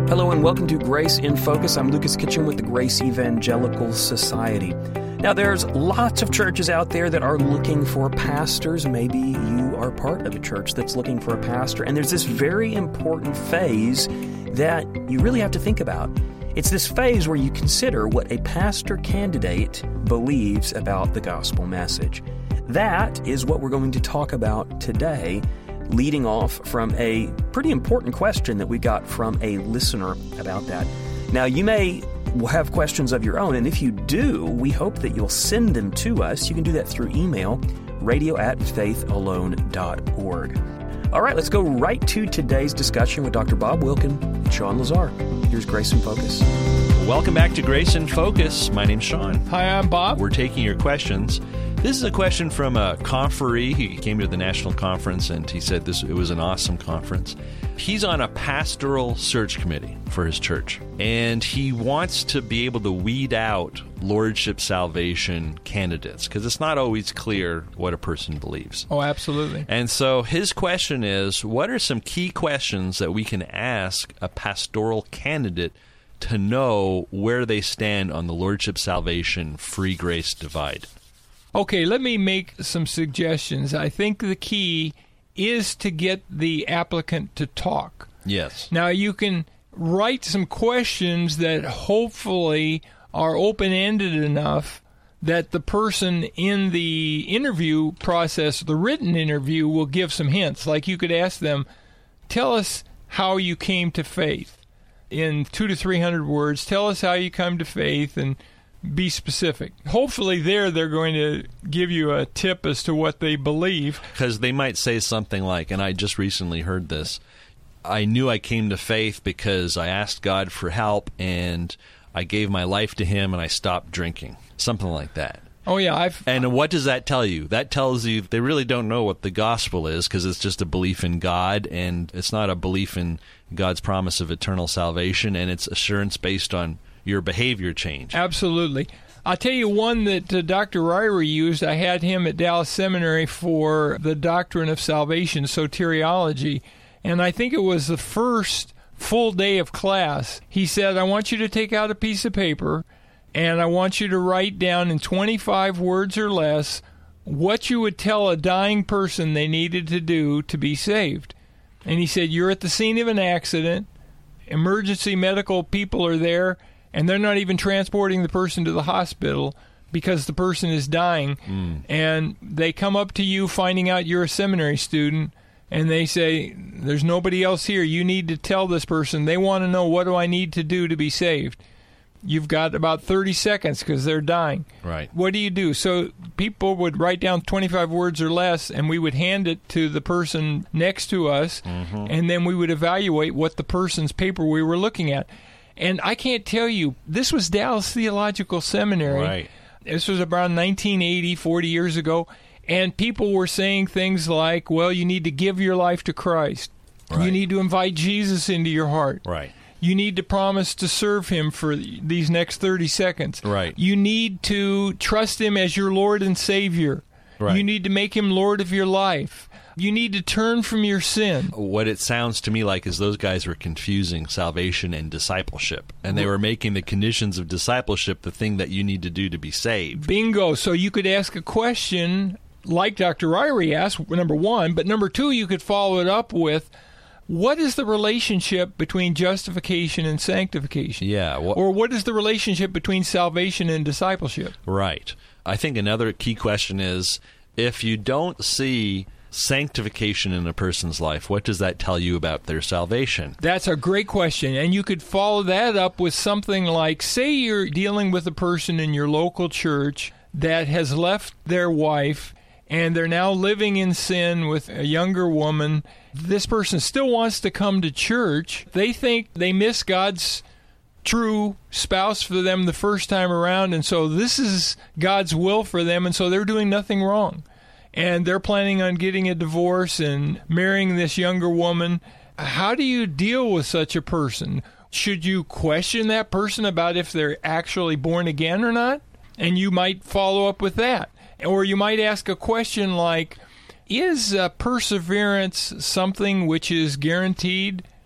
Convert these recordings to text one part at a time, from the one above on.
Hello and welcome to Grace in Focus. I'm Lucas Kitchen with the Grace Evangelical Society. Now, there's lots of churches out there that are looking for pastors. Maybe you are part of a church that's looking for a pastor. And there's this very important phase that you really have to think about. It's this phase where you consider what a pastor candidate believes about the gospel message. That is what we're going to talk about today, leading off from a pretty important question that we got from a listener about that. Now, you may have questions of your own, and if you do, we hope that you'll send them to us. You can do that through email, radio@faithalone.org. All right, let's go right to today's discussion with Dr. Bob Wilkin and Sean Lazar. Here's Grace in Focus. Welcome back to Grace in Focus. My name's Sean. Hi, I'm Bob. We're taking your questions. This is a question from a conferee. He came to the national conference, and he said it was an awesome conference. He's on a pastoral search committee for his church, and he wants to be able to weed out lordship salvation candidates, because it's not always clear what a person believes. Oh, absolutely. And so his question is, what are some key questions that we can ask a pastoral candidate to know where they stand on the lordship salvation free grace divide? Okay, let me make some suggestions. I think the key is to get the applicant to talk. Yes. Now, you can write some questions that hopefully are open-ended enough that the person in the interview process, the written interview, will give some hints. Like you could ask them, tell us how you came to faith. In 200 to 300 words, tell us how you come to faith, and be specific. Hopefully they're going to give you a tip as to what they believe. Because they might say something like, and I just recently heard this, I knew I came to faith because I asked God for help and I gave my life to Him and I stopped drinking. Something like that. Oh, yeah. And what does that tell you? That tells you they really don't know what the gospel is, because it's just a belief in God, and it's not a belief in God's promise of eternal salvation, and it's assurance based on your behavior change. Absolutely. I'll tell you one that Dr. Ryrie used. I had him at Dallas Seminary for the doctrine of salvation, soteriology, and I think it was the first full day of class. He said, I want you to take out a piece of paper, and I want you to write down in 25 words or less what you would tell a dying person they needed to do to be saved. And he said, you're at the scene of an accident, emergency medical people are there, and they're not even transporting the person to the hospital because the person is dying. And they come up to you finding out you're a seminary student, and they say, there's nobody else here. You need to tell this person. They want to know, what do I need to do to be saved? You've got about 30 seconds because they're dying. Right. What do you do? So people would write down 25 words or less, and we would hand it to the person next to us, and then we would evaluate what the person's paper we were looking at. And I can't tell you, this was Dallas Theological Seminary. Right. This was around 1980, 40 years ago. And people were saying things like, well, you need to give your life to Christ. Right. You need to invite Jesus into your heart. Right. You need to promise to serve Him for these next 30 seconds. Right. You need to trust Him as your Lord and Savior. Right. You need to make Him Lord of your life. You need to turn from your sin. What it sounds to me like is those guys were confusing salvation and discipleship, and they were making the conditions of discipleship the thing that you need to do to be saved. Bingo. So you could ask a question like Dr. Ryrie asked, number one, but number two, you could follow it up with, what is the relationship between justification and sanctification? Yeah. Or what is the relationship between salvation and discipleship? Right. I think another key question is, if you don't see sanctification in a person's life, what does that tell you about their salvation? That's a great question, and you could follow that up with something like, say you're dealing with a person in your local church that has left their wife, and they're now living in sin with a younger woman. This person still wants to come to church. They think they miss God's true spouse for them the first time around, and so this is God's will for them, and so they're doing nothing wrong. And they're planning on getting a divorce and marrying this younger woman. How do you deal with such a person? Should you question that person about if they're actually born again or not? And you might follow up with that. Or you might ask a question like, is perseverance something which is guaranteed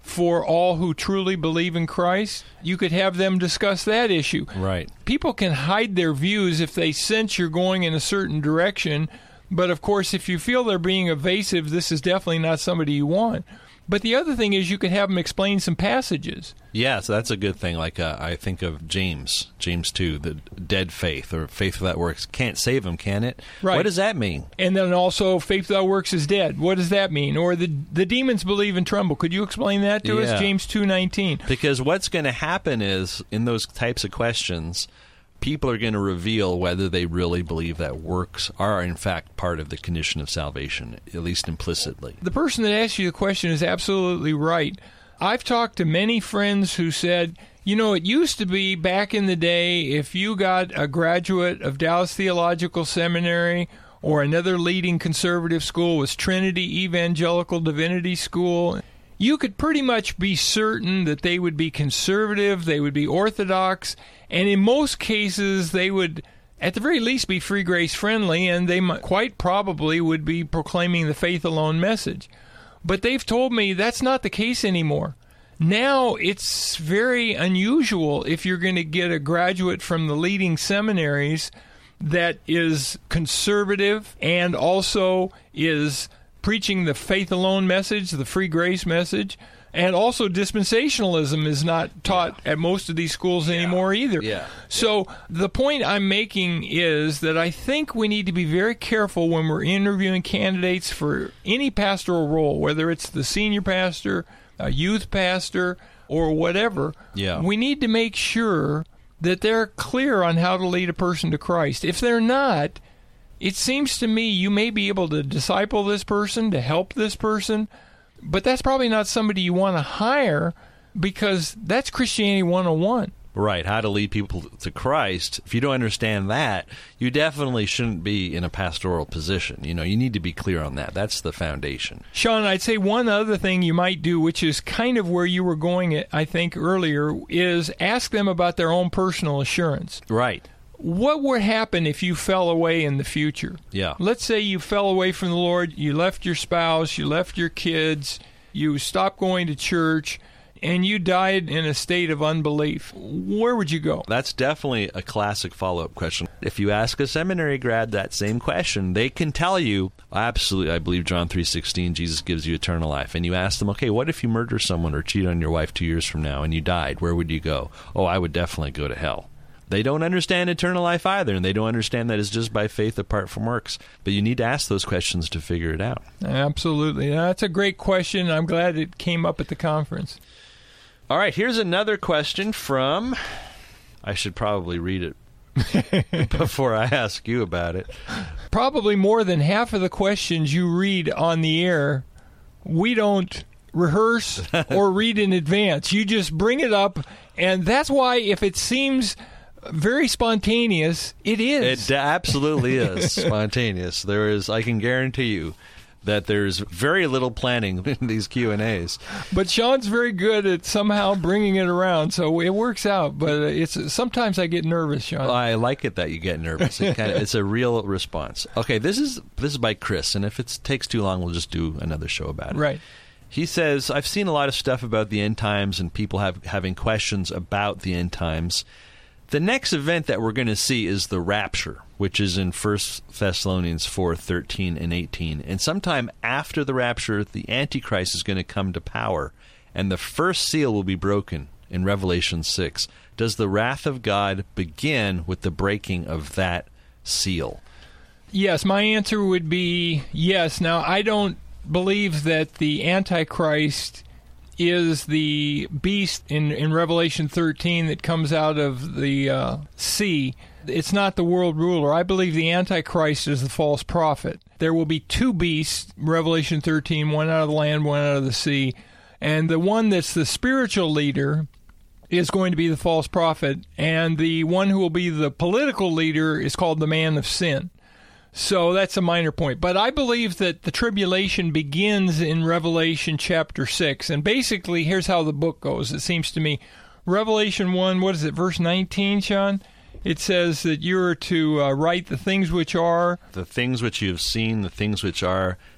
for all who truly believe in Christ, you could have them discuss that issue. Right. People can hide their views if they sense you're going in a certain direction, but of course, if you feel they're being evasive, this is definitely not somebody you want. But the other thing is you could have them explain some passages. Yeah, so that's a good thing. Like I think of James 2, the dead faith, or faith without works can't save him, can it? Right. What does that mean? And then also, faith without works is dead. What does that mean? Or the demons believe and tremble. Could you explain that to us? James 2:19. Because what's going to happen is, in those types of questions, people are going to reveal whether they really believe that works are, in fact, part of the condition of salvation, at least implicitly. The person that asked you the question is absolutely right. I've talked to many friends who said, you know, it used to be back in the day, if you got a graduate of Dallas Theological Seminary or another leading conservative school was Trinity Evangelical Divinity School, you could pretty much be certain that they would be conservative, they would be orthodox, and in most cases they would at the very least be free grace friendly, and they quite probably would be proclaiming the faith alone message. But they've told me that's not the case anymore. Now it's very unusual if you're going to get a graduate from the leading seminaries that is conservative and also is preaching the faith alone message, the free grace message, and also dispensationalism is not taught at most of these schools anymore either. So the point I'm making is that I think we need to be very careful when we're interviewing candidates for any pastoral role, whether it's the senior pastor, a youth pastor, or whatever. We need to make sure that they're clear on how to lead a person to Christ. If they're not, it seems to me you may be able to disciple this person, to help this person, but that's probably not somebody you want to hire because that's Christianity 101. Right, how to lead people to Christ. If you don't understand that, you definitely shouldn't be in a pastoral position. You know, you need to be clear on that. That's the foundation. Sean, I'd say one other thing you might do, which is kind of where you were going, I think, earlier, is ask them about their own personal assurance. Right. What would happen if you fell away in the future? Let's say you fell away from the Lord, you left your spouse, you left your kids, you stopped going to church, and you died in a state of unbelief. Where would you go? That's definitely a classic follow-up question. If you ask a seminary grad that same question, they can tell you, absolutely, I believe John 3:16, Jesus gives you eternal life. And you ask them, okay, what if you murder someone or cheat on your wife 2 years from now and you died? Where would you go? Oh, I would definitely go to hell. They don't understand eternal life either, and they don't understand that it's just by faith apart from works. But you need to ask those questions to figure it out. Absolutely. That's a great question. I'm glad it came up at the conference. All right, here's another question from... I should probably read it before I ask you about it. Probably more than half of the questions you read on the air, we don't rehearse or read in advance. You just bring it up, and that's why if it seems very spontaneous, it is. It absolutely is spontaneous. I can guarantee you that there's very little planning in these Q&As. But Sean's very good at somehow bringing it around, so it works out. But sometimes I get nervous, Sean. Well, I like it that you get nervous. It's a real response. Okay, this is by Chris, and if it takes too long, we'll just do another show about it. Right. He says, I've seen a lot of stuff about the end times and people having questions about the end times. The next event that we're going to see is the rapture, which is in 1 Thessalonians 4:13 and 18. And sometime after the rapture, the Antichrist is going to come to power, and the first seal will be broken in Revelation 6. Does the wrath of God begin with the breaking of that seal? Yes, my answer would be yes. Now, I don't believe that the Antichrist is the beast in Revelation 13 that comes out of the sea. It's not the world ruler. I believe the Antichrist is the false prophet. There will be two beasts, Revelation 13, one out of the land, one out of the sea. And the one that's the spiritual leader is going to be the false prophet. And the one who will be the political leader is called the man of sin. So that's a minor point. But I believe that the tribulation begins in Revelation chapter 6. And basically, here's how the book goes, it seems to me. Revelation 1, what is it, verse 19, Sean? It says that you're to write the things which are... The things which you have seen, the things which are,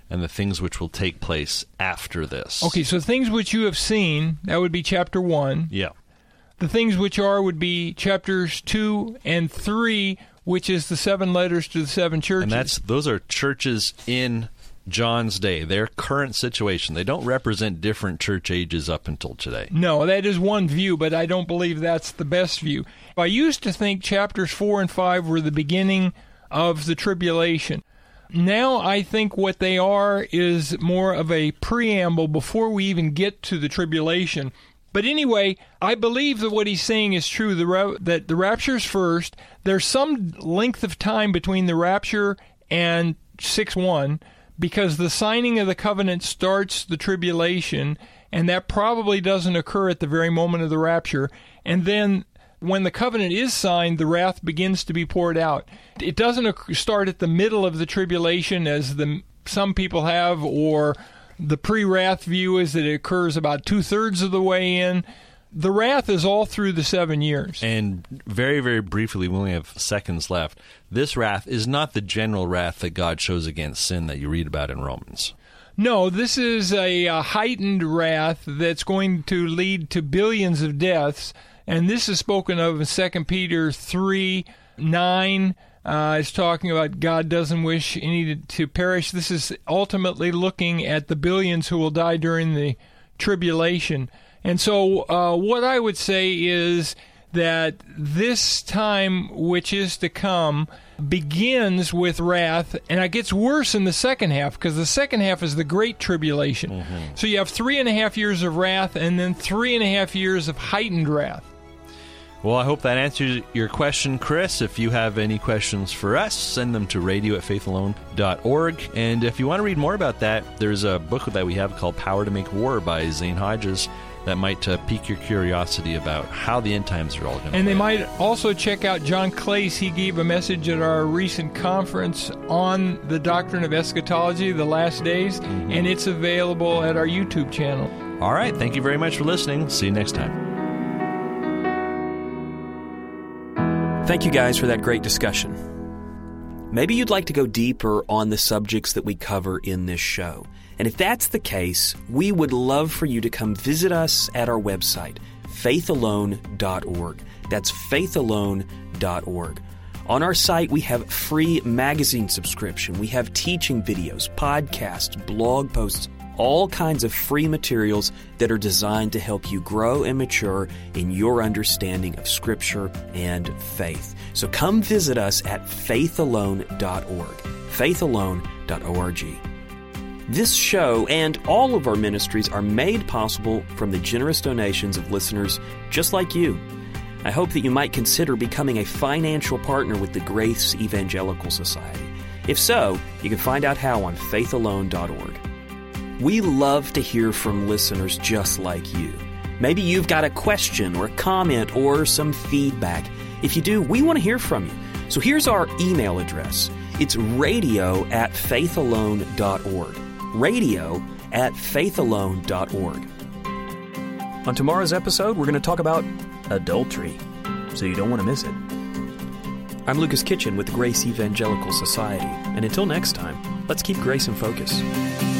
and the things which will take place after this. Okay, so things which you have seen, that would be chapter 1. Yeah. The things which are would be chapters 2 and 3, which is the 7 letters to the 7 churches. And those are churches in John's day, their current situation. They don't represent different church ages up until today. No, that is one view, but I don't believe that's the best view. I used to think chapters 4 and 5 were the beginning of the tribulation. Now I think what they are is more of a preamble before we even get to the tribulation. But anyway, I believe that what he's saying is true, that the rapture's first. There's some length of time between the rapture and 6:1, because the signing of the covenant starts the tribulation, and that probably doesn't occur at the very moment of the rapture. And then when the covenant is signed, the wrath begins to be poured out. It doesn't start at the middle of the tribulation, as some people have, or the pre-wrath view is that it occurs about 2/3 of the way in. The wrath is all through the 7 years. And very, very briefly, we only have seconds left. This wrath is not the general wrath that God shows against sin that you read about in Romans. No, this is a heightened wrath that's going to lead to billions of deaths. And this is spoken of in 2 Peter 3:9. It's talking about God doesn't wish any to perish. This is ultimately looking at the billions who will die during the tribulation. And so what I would say is that this time which is to come begins with wrath, and it gets worse in the second half, because the second half is the Great Tribulation. Mm-hmm. So you have 3.5 years of wrath, and then 3.5 years of heightened wrath. Well, I hope that answers your question, Chris. If you have any questions for us, send them to radio@faithalone.org. And if you want to read more about that, there's a book that we have called Power to Make War by Zane Hodges that might pique your curiosity about how the end times are all going to And they might also check out John Clace. He gave a message at our recent conference on the doctrine of eschatology, the last days, and it's available at our YouTube channel. All right. Thank you very much for listening. See you next time. Thank you guys for that great discussion. Maybe you'd like to go deeper on the subjects that we cover in this show. And if that's the case, we would love for you to come visit us at our website, faithalone.org. That's faithalone.org. On our site, we have free magazine subscription. We have teaching videos, podcasts, blog posts, all kinds of free materials that are designed to help you grow and mature in your understanding of Scripture and faith. So come visit us at faithalone.org, faithalone.org. This show and all of our ministries are made possible from the generous donations of listeners just like you. I hope that you might consider becoming a financial partner with the Grace Evangelical Society. If so, you can find out how on faithalone.org. We love to hear from listeners just like you. Maybe you've got a question or a comment or some feedback. If you do, we want to hear from you. So here's our email address. It's radio@faithalone.org. radio@faithalone.org. On tomorrow's episode, we're going to talk about adultery, so you don't want to miss it. I'm Lucas Kitchen with the Grace Evangelical Society, and until next time, let's keep grace in focus.